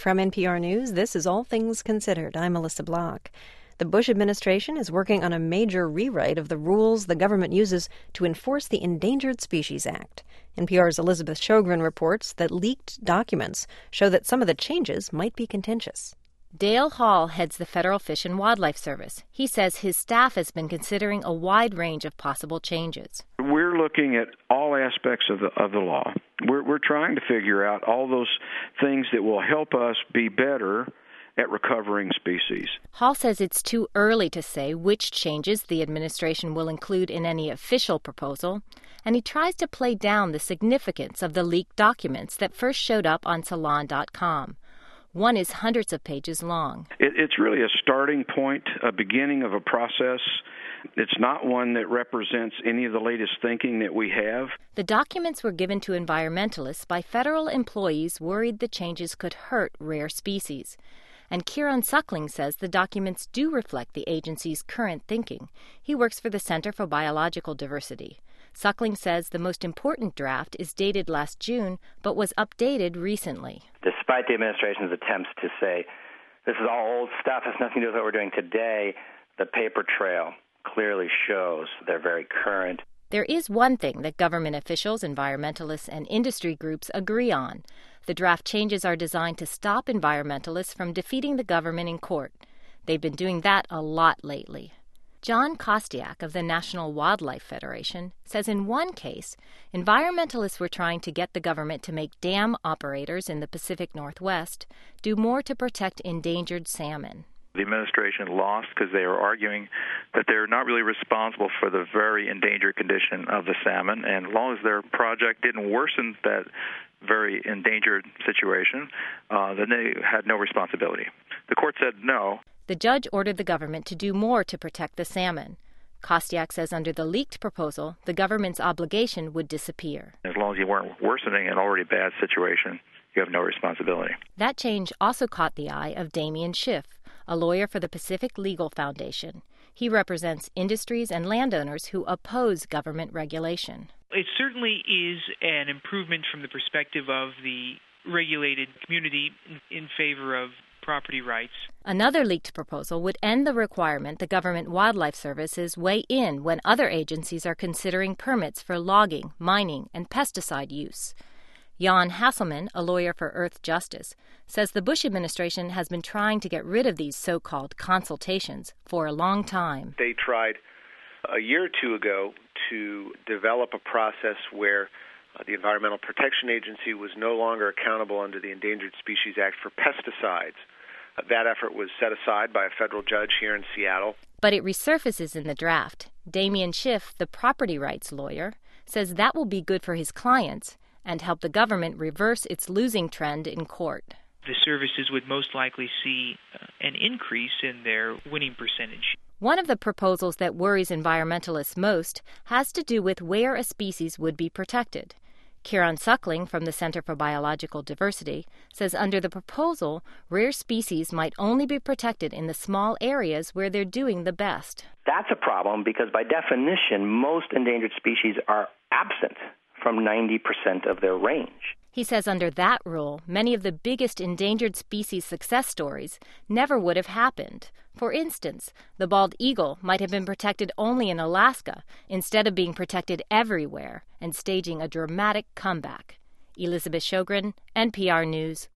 From NPR News, this is All Things Considered. I'm Melissa Block. The Bush administration is working on a major rewrite of the rules the government uses to enforce the Endangered Species Act. NPR's Elizabeth Sjogren reports that leaked documents show that some of the changes might be contentious. Dale Hall heads the Federal Fish and Wildlife Service. He says his staff has been considering a wide range of possible changes. We're looking at all aspects of the law. We're trying to figure out all those things that will help us be better at recovering species. Hall says it's too early to say which changes the administration will include in any official proposal, and he tries to play down the significance of the leaked documents that first showed up on Salon.com. One is hundreds of pages long. It's really a starting point, a beginning of a process. It's not one that represents any of the latest thinking that we have. The documents were given to environmentalists by federal employees worried the changes could hurt rare species. And Kieran Suckling says the documents do reflect the agency's current thinking. He works for the Center for Biological Diversity. Suckling says the most important draft is dated last June, but was updated recently. Despite the administration's attempts to say, this is all old stuff, has nothing to do with what we're doing today, the paper trail clearly shows they're very current. There is one thing that government officials, environmentalists, and industry groups agree on. The draft changes are designed to stop environmentalists from defeating the government in court. They've been doing that a lot lately. John Kostiak of the National Wildlife Federation says in one case, environmentalists were trying to get the government to make dam operators in the Pacific Northwest do more to protect endangered salmon. The administration lost because they were arguing that they're not really responsible for the very endangered condition of the salmon, and as long as their project didn't worsen that very endangered situation, then they had no responsibility. The court said no. The judge ordered the government to do more to protect the salmon. Kostiak says under the leaked proposal, the government's obligation would disappear. As long as you weren't worsening an already bad situation, you have no responsibility. That change also caught the eye of Damian Schiff, a lawyer for the Pacific Legal Foundation. He represents industries and landowners who oppose government regulation. It certainly is an improvement from the perspective of the regulated community in favor of property rights. Another leaked proposal would end the requirement the Government Wildlife Services weigh in when other agencies are considering permits for logging, mining, and pesticide use. Jan Hasselman, a lawyer for Earth Justice, says the Bush administration has been trying to get rid of these so-called consultations for a long time. They tried a year or two ago to develop a process where the Environmental Protection Agency was no longer accountable under the Endangered Species Act for pesticides. That effort was set aside by a federal judge here in Seattle. But it resurfaces in the draft. Damian Schiff, the property rights lawyer, says that will be good for his clients and help the government reverse its losing trend in court. The services would most likely see an increase in their winning percentage. One of the proposals that worries environmentalists most has to do with where a species would be protected. Kieran Suckling from the Center for Biological Diversity says under the proposal, rare species might only be protected in the small areas where they're doing the best. That's a problem because by definition, most endangered species are absent from 90% of their range. He says under that rule, many of the biggest endangered species success stories never would have happened. For instance, the bald eagle might have been protected only in Alaska instead of being protected everywhere and staging a dramatic comeback. Elizabeth Sjogren, NPR News,